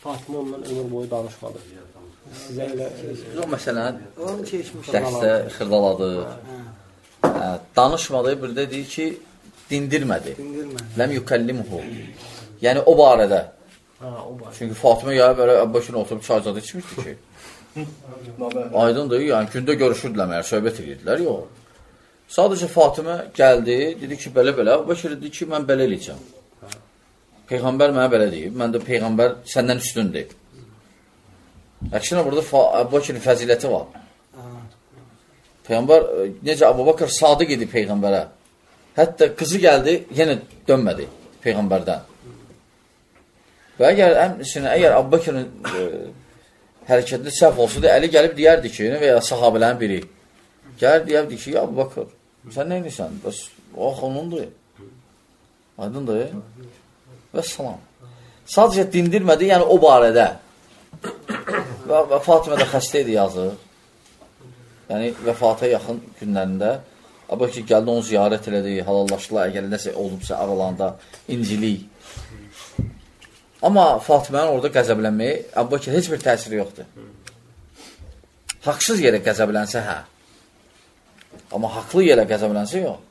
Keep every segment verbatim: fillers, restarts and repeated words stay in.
Fatimə ondan ömür boyu danışmadı. Sizə elə... O məsələn, dəstə xırdaladı, danışmadı, bir də deyir ki, dindirmədi. Ləm yükəllimuhu. Yəni o barədə. Çünki Fatimə gəlib belə Əbubəkrin oturub çay zadı içmişdi ki. Aydındır, yəni gündə görüşürdülər, məgər söhbət edirdilər, yox. Sadəcə Fatimə gəldi, dedi ki, belə-belə, Əbubəkir dedi ki, mən belə eləyəcəm. Peyğəmbər mənə belə deyib, mən də Peyğəmbər səndən üstündür. Əksinə, burada Əbubəkirin fəziləti var. Peyğəmbər, necə Əbubəkir sadiq idi Peyğəmbərə. Hətta qızı gəldi, yenə dönmədi Peyğəmbərdən. Və əgər, əmsinə, əgər Əbubəkirin e, hərəkətli səhv olsaydı, Əli gəlib deyərdi ki, və ya sahabələrin biri, gəlir deyərdi ki, ya Əbubəkir, sən nə edirsən? Bəs o axı onundur. Aydındır. Və salam. Sadəcə dindirmədi, yəni o barədə. Və, və Fatimə də xəstə idi yazır. Yəni, vəfata yaxın günlərində Əbubəkir gəldi, onu ziyarət elədi, halallaşdılar, əgər nəsə olubsa aralarında incilik. Amma Fatimənin orada qəzəblənməyi Əbubəkir heç bir təsiri yoxdur. Haqsız yerə qəzəblənsə, hə. Amma haqlı yerə qəzəblənsə, yox.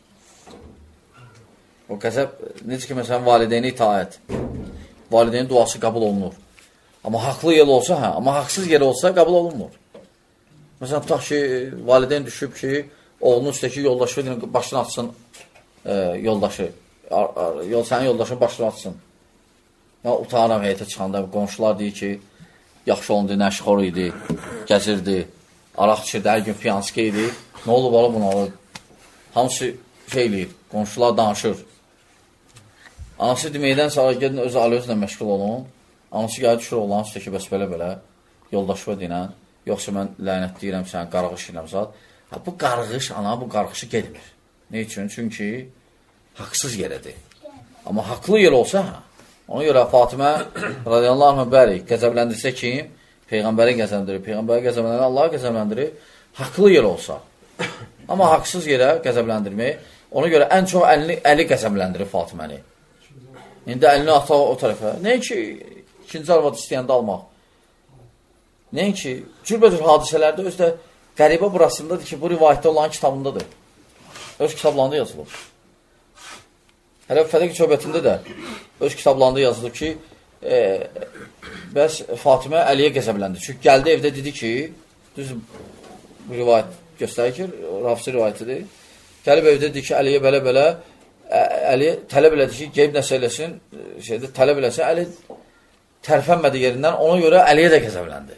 O qəzəb, necə ki, məsələn, valideyni itaət. Valideynin duası qəbul olunur. Amma haqlı yer olsa, hə. Amma haqsız yer olsa, qəbul olunmur. Məsələn, tutaq ki, valideyn düşüb ki, oğlunun üstəki yoldaşı başını atsın, e, yoldaşı. Yol, sənin yoldaşın başını atsın. Ya, utanıram heyətə çıxanda, qonşular deyir ki, yaxşı olundu, nəşxor idi, gəzirdi, araq içirdi, hər gün piyanski idi. Nə olub, ala buna olub? Hamısı şey eləyib, qonşular danışır. Anası deməkdən sonra gedin, özü alözlə məşğul olun. Anası gəlir, düşür oğlan üstə ki, bəs belə-belə, yoldaşıva deyilən, yoxsa mən lənət deyirəm sənə, qarğış ilə zat. Ha, bu qarğış, ana, bu qarğışı gedmir. Ne üçün? Çünki haqsız yerədir. Amma haqlı yer olsa, hə. Ona görə Fatimə, radiyallahu anh, bəli, qəzəbləndirsə kim? Peyğəmbəri qəzəbləndirir. Peyğəmbəri qəzəbləndirir, Allahı qəzəbləndirir. Haqlı yer olsa. Amma haqsız yerə qəzəbləndirmək, ona görə ən çox əlini, əli qəzəbləndirir Fatiməni. İndi əlini ata o tərəfə. Nəyin ki, ikinci arvad istəyəndə almaq. Nəyin ki, cürbəcür hadisələrdə özdə qəribə burasındadır ki, bu rivayətdə olan kitabındadır. Öz kitablarında yazılıb. Hələ Fədəq söhbətində də öz kitablarında yazılıb ki, e, bəs Fatimə Əliyə qəzəbləndi. Çünki gəldi evdə dedi ki, düz bu rivayət göstərir ki, Rafisi rivayətidir. Gəlib evdə dedi ki, Əliyə belə-belə, Əli tələb elədi ki, qeyb nəsə eləsin, şeydə, tələb eləsin, Əli tərfənmədi yerindən, ona görə Əliyə də qəzəbləndi.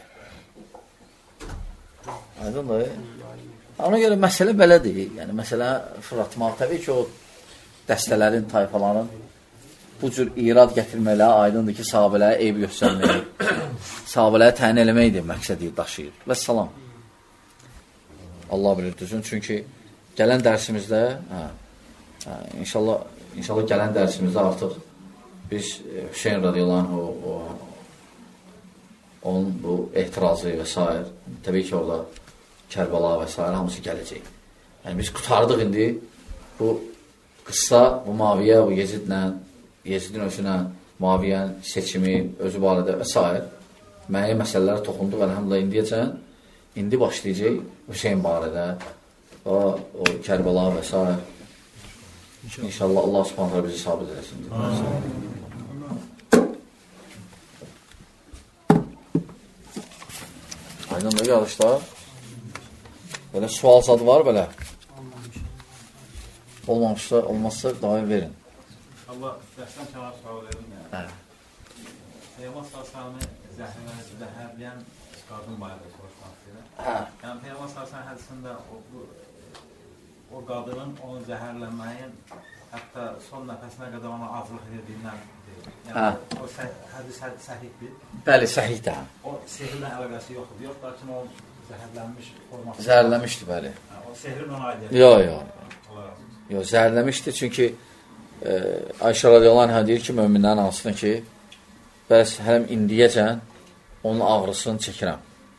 Aydındır. Ona görə məsələ belədir. Yəni, məsələ fırlatmaq, təbii ki, o dəstələrin, tayfaların bu cür irad gətirmələ, aydındır ki, sahabələrə eyb göstərmək, sahabələrə təyin eləməkdir, məqsədi daşıyır. Və salam. Allah bilir düzün. Çünki gələn dərsimizdə, hə, hə, inşallah, inşallah gələn dərsimizdə artıq biz Hüseyin radiyallahu anh, o, o, onun bu ehtirazı və s. Təbii ki, orada Kərbəla və s. hamısı gələcək. Yəni, biz qutardıq indi bu qıssa, bu Muaviyə, bu Yezidlə, Yezidin özünə, Muaviyyənin seçimi, özü barədə və s. Müəyyən məsələlərə toxunduq, əlhəmdülillah, indiyəcən. İndi başlayacaq Hüseyin barədə, o, o Kərbəla və s. İnşallah Allah subhanətlə bizi sabit eləsin. Aydındır, qardaşlar. Belə sual zadı var, belə. Olmamışsa, olmazsa daim verin. Allah, dərsdən kənar sual verin. Peyğəmbər sallallahu zəhərləyən qadın barədə soruşmaq istəyirəm. Yəni, Peyğəmbər sallallahu hədisində o qadının onun zəhərlənməyin hətta son nəfəsinə qədər ona azlıq edildiyindən deyil. Yəni, o hədis səhiddir. Bəli, səhiddir. O sehirlə əlaqəsi yoxdur. Yox, lakin o zəhərlənmiş forması. Zəhərləmişdir, bəli. O sehrin ona aid. Yox, yox. Yox, zəhərləmişdir, çünki e, Ayşə radiyallahu anhə deyir ki, möminlərin arasında ki, bəs hələm indiyəcən onun ağrısını çəkirəm.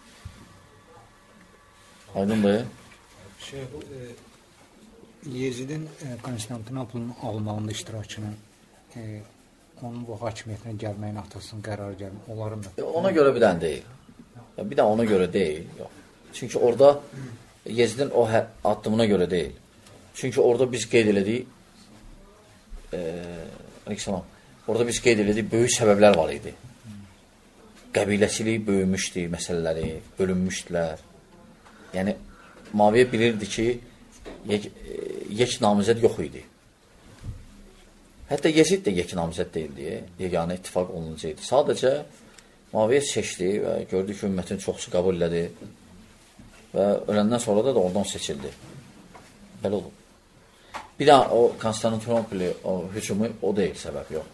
Aydındır? Şey, bu, e, Yezidin e, Konstantinopolun alınmağında iştirakını e, onun bu hakimiyyətinə gəlməyin atasının qərarı gəlmə, onların da. Ona görə bir dənə deyil. Bir də ona görə deyil. Yox. Çünki orada Yezidin o addımına görə deyil. Çünki orada biz qeyd elədik e, Aleyhisselam, orada biz qeyd elədik, böyük səbəblər var idi. Qəbiləsilik böyümüşdü, məsələləri, bölünmüşdülər. Yəni, Muaviyə bilirdi ki, yek, yek namizəd yox idi. Hətta Yezid də yek namizəd deyildi, yeganə ittifaq olunacaqdı. Sadəcə, Muaviyə seçdi və gördü ki, ümmətin çoxsu qəbul elədi və öləndən sonra da, da oradan seçildi. Belə olub. Bir daha o Konstantinopoli o hücumu o deyil səbəb, yox.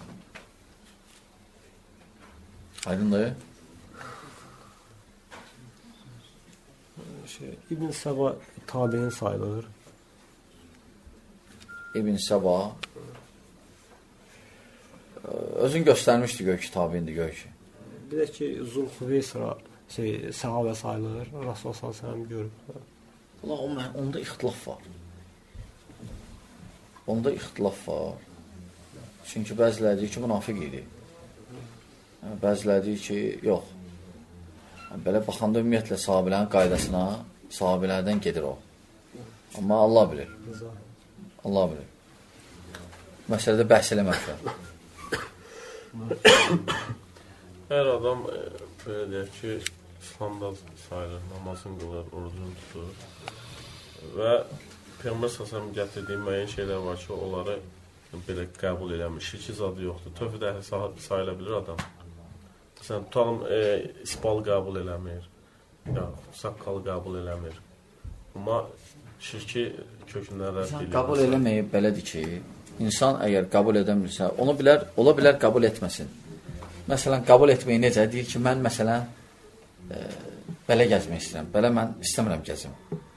Aydındır? Şey, İbn Səba tabiin sayılır. İbn Səba özün göstərmişdi göy ki, tabindir göy ki. Bir də ki, Zulxüveysra şey, səhabə sayılır. Rasul sallallahu görüb. Allah, onda ixtilaf var. Onda ixtilaf var. Çünki bəziləri deyir ki, münafiq idi. Bəziləri deyir ki, yox. Belə baxanda ümumiyyətlə sahabələrin qaydasına sahabələrdən gedir o. Amma Allah bilir. Allah bilir. Məsələdə bəhs eləməkdir. Hər adam e, belə deyək ki, İslamda sayılır, namazını qılır, orucunu tutur və Peyğəmbər səsəm gətirdiyi müəyyən şeylər var ki, onları belə qəbul eləmir. Şirki zadı yoxdur. Tövhid əhli sayıla bilir adam. Məsələn, tutalım, e, ispalı qəbul eləmir, ya, saqqalı qəbul eləmir. Amma şirki kökünlərə bilir. Qəbul eləməyib belədir ki, insan əgər qəbul edəmirsə, onu bilər, ola bilər qəbul etməsin. Məsələn, qəbul etməyi necə? Deyir ki, mən məsələn, e, belə gəzmək istəyirəm, belə mən istəmirəm gəzim.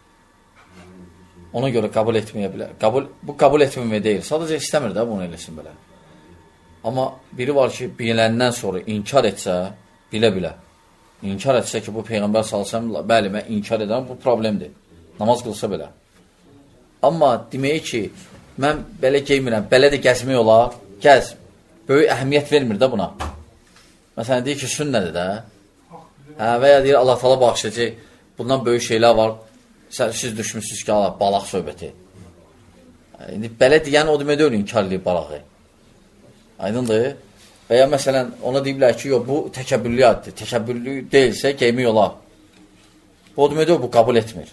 Ona görə qəbul etməyə bilər. Qəbul, bu qəbul etməmək deyil. Sadəcə istəmir də bunu eləsin belə. Amma biri var ki, biləndən sonra inkar etsə, bilə-bilə. İnkar etsə ki, bu Peyğəmbər sallallahu bəli, mən inkar edirəm, bu problemdir. Namaz qılsa belə. Amma deməyi ki, mən belə geymirəm, belə də gəzmək olar, gəz. Böyük əhəmiyyət vermir də buna. Məsələn, deyir ki, sünnədir də. Hə, və ya deyir, Allah Taala bağışlayacaq, bundan böyük şeylər var. Siz düşmüşsünüz ki, Allah, balaq söhbəti. İndi belə deyən o demək deyil, inkar edib balağı. Aydındır. Və ya məsələn, ona deyiblər ki, yox, bu təkəbbürlüyatdır. Təkəbbürlü deyilsə, geymək olar. Bu o demək deyil, bu qəbul etmir.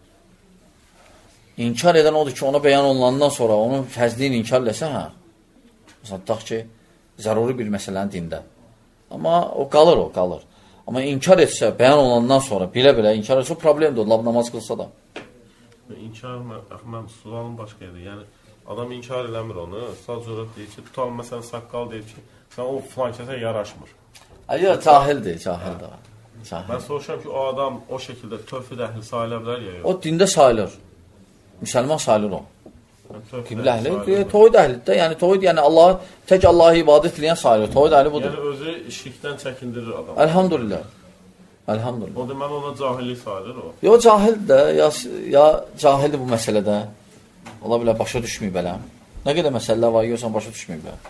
İnkar edən odur ki, ona bəyan olunandan sonra onun fəzliyini inkar eləsə, hə. Məsələn, tutaq ki, zəruri bir məsələnin dində. Amma o qalır, o qalır. Amma inkar etsə, bəyan olandan sonra bilə-bilə inkar etsə, problemdir, lab namaz qılsa da. İnkar, mən sualım başqa edir. Yəni, adam inkar eləmir onu, sadəcə olaraq deyir ki, tutalım, məsələn, saqqal deyir ki, sən o filan kəsə yaraşmır. Yox, cahildir, cahildir. Mən soruşam ki, o adam o şəkildə tövhid əhli sayıla bilər ya yox? O dində sayılır. Müsəlman sayılır o. Qiblə əhli, toyd əhlidir. Yəni, toyd, yəni Allah, tək Allah'a ibadət eləyən sayılır. Toyd əhli budur. Yəni, özü şirkdən çəkindirir adam. Elhamdülillah. Elhamdülillah. O deməli, ona cahillik sayılır o. Yox, cahildir də, ya, ya cahildir bu məsələdə. Ola bilər, başa düşməyib elə. Nə qədər məsələlər var, görsən, başa düşməyib elə.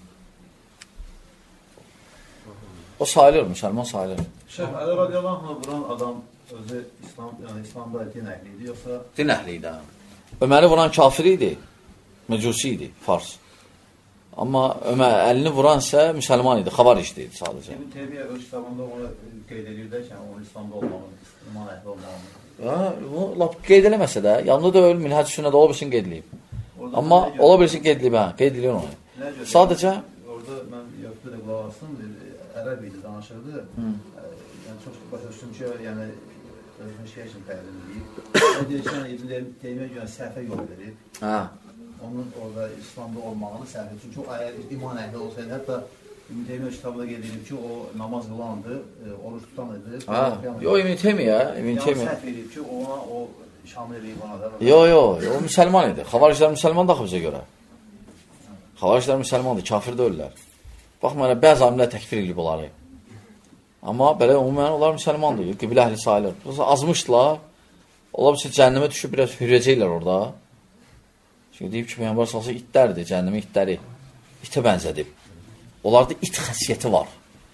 O sayılır, müsəlman sayılır. Şeyh, Əli radiyallahu anh vuran adam özü İslam, yəni İslamda din əhli idi, yoxsa? Din əhli idi. Öməri vuran kafir idi, mecusi idi, fars. Amma Ömər əlini vuran isə müsəlman idi, xavar işləyirdi sadəcə. İbn Teymiyyə öz kitabında onu qeyd edir də ki, onun İslamda olmağını, iman əhli olmağını. Ya, bu lap qeyd eləməsə də, yanında da öl, minhəc sünnədə ola bilsin qeyd edilib. Amma ola bilsin qeyd edilib, hə, qeyd edilir onu. Sadəcə orada mən yoxdur da qulaq asım, ərəb idi, danışırdı. Yəni çox başa düşdüm ki, yəni özünü şey üçün təqdim edib. O deyir ki, İbn Teymiyyə görə səhvə yol verib. Hə. Onun orada İslamda olmağını səhvə. Çünki o əgər iman əhli olsaydı, hətta İbn Teymiyyə kitabında qeyd edib ki, o namaz qılandı, oruç tutan idi. Hə. Yox, İbn Teymiyyə, İbn Teymiyyə. Yəni səhv edib ki, ona o şamil edib ona da. Yox, yox, o müsəlman idi. Xavariclər müsəlman da bizə görə. Xavariclər müsəlmandır, kafir deyirlər. Baxmayın, bəzi alimlər təkfir edib onları. Amma belə umumən onlar müsəlmandır, qiblə əhli sayılır. Azmışdılar, ola bilsin cəhənnəmə düşüb biraz hürəcəklər orada. Çünki deyib ki, Peyğəmbər salsa itlərdir, cəhənnəmə itləri. İtə bənzədib. onlarda it xəsiyyəti var.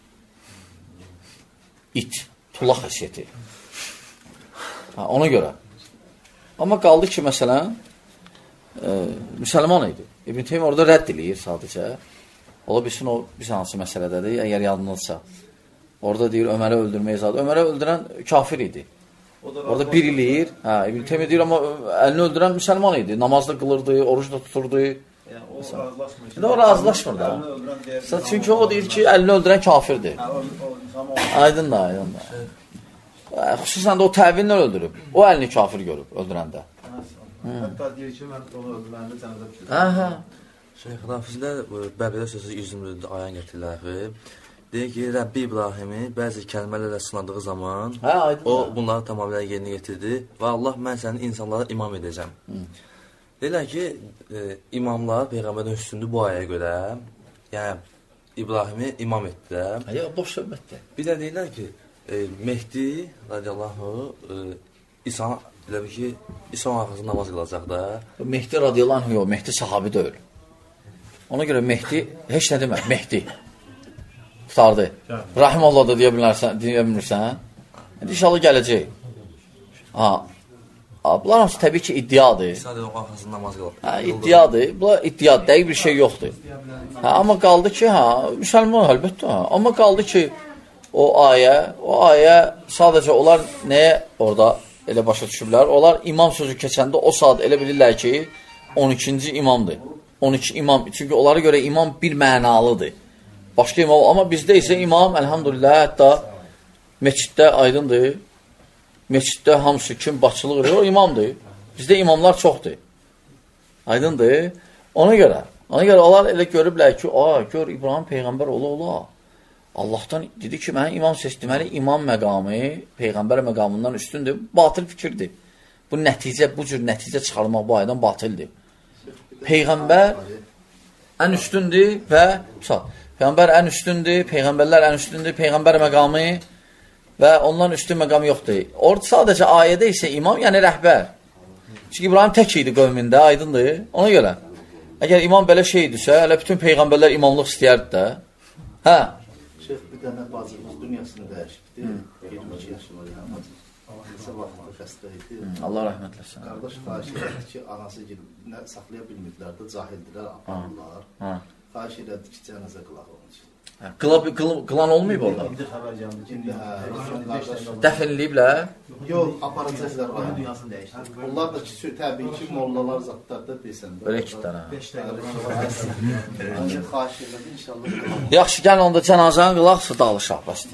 İt, tulaq xəsiyyəti. Ha, ona görə. Amma qaldı ki, məsələn, e, müsəlman idi. İbn Teymiyyə orada rədd eləyir sadəcə. Ola bilsin, o bir hansı məsələdədir, əgər yadınızsa. Orada deyir, Öməri öldürməyə zadı. Öməri öldürən kafir idi. Orada bir eləyir. Hə, İbn Teymiyyə deyir, amma əlini öldürən müsəlman idi. Namazda qılırdı, oruç da tuturdu. Yəni, o razılaşmır. İndi o razılaşmır da. Çünki o deyir ki, əlini öldürən kafirdir. Aydın da, aydın da. Xüsusən də o təvillə öldürüb. O əlini kafir görüb, öldürəndə. Hətta deyir ki, mən onu öldürəndə cənazə düşürəm. Hə, hə. Şeyx Rafizdə Bəbilə sözü yüz iyirmi dördüncü ayan gətirirlər. Deyir ki, Rəbbi İbrahimi bəzi kəlmələrlə sınadığı zaman hə, aydın o da. bunları tamamilə yerinə getirdi və Allah mən səni insanlara imam edəcəm. Deyirlər ki, e, imamlar Peyğəmbərdən üstündür bu ayəyə görə. Yəni İbrahimi imam etdilər. Yox, boş söhbətdir. Bir də deyirlər ki, e, Mehdi radiyallahu e, İsa elə bir ki, İsa arxasında namaz qılacaq da. Mehdi radiyallahu anh yox, Mehdi sahabi deyil. Ona görə Mehdi heç nə demək, Mehdi. Tutardı. Rahimallah da deyə bilirsən, deyə bilmirsən. İnşallah gələcək. Ha. Bunlar hamısı təbii ki, iddiadır. İsa deyil, o arxasında namaz qılacaq. Ha, iddiadır. Bunlar iddiadır, dəqiq bir şey yoxdur. Ha, amma qaldı ki, ha, müsəlman əlbəttə, ha. Amma qaldı ki, o ayə, o ayə sadəcə onlar nəyə orada elə başa düşüblər? Onlar imam sözü keçəndə o saat elə bilirlər ki, on ikinci imamdır. on iki imam. Çünki onlara görə imam bir mənalıdır. Başqa imam. Amma bizdə isə imam, əlhamdülillah, hətta meçiddə aydındır. Meçiddə hamısı kim başçılıq edir, o imamdır. Bizdə imamlar çoxdur. Aydındır. Ona görə. Ona görə onlar elə görüblər ki, aa, gör, İbrahim Peyğəmbər ola ola. Allahdan dedi ki, mən imam seçdirməli, imam məqamı Peyğəmbər məqamından üstündür. Batıl fikirdir. Bu nəticə, bu cür nəticə çıxarmaq bu aydan batildir. Peyğəmbər ən üstündür və misal, Peyğəmbər ən üstündür, Peyğəmbərlər ən üstündür, Peyğəmbər məqamı və ondan üstün məqamı yoxdur. Orada sadəcə ayədə isə imam, yəni rəhbər. Çünki İbrahim tək idi qövmündə, aydındır. Ona görə, əgər imam belə şey idisə, elə bütün Peyğəmbərlər imamlıq istəyərdi də. Hə? Şeyh, bir dənə bacımız dünyasını dəyişikdir. yirmi iki yaşı var, yəni bacımız. Vaxtı xəstə idi. Allah rəhmət eləsin. Qardaş xahiş edir ki, anası nə saxlaya bilmirdilər də, cahildilər, aparırlar. Xahiş edirdi ki, cənazə qılaq onun üçün. Qılan, qılan, qılan olmayıb orada? İndi xəbər gəldi. İndi hə, dəfn eləyiblər? yox, aparacaqlar var. Dünyasını dəyişdir. Onlar da ki, təbii ki, mollalar zatlar da bilsən də. Belə iki dənə. beş dəqiqə. Xahiş edirdi, inşallah. Yaxşı, gəlin onda cənazəni qılaq, dalışaq, bəsdir.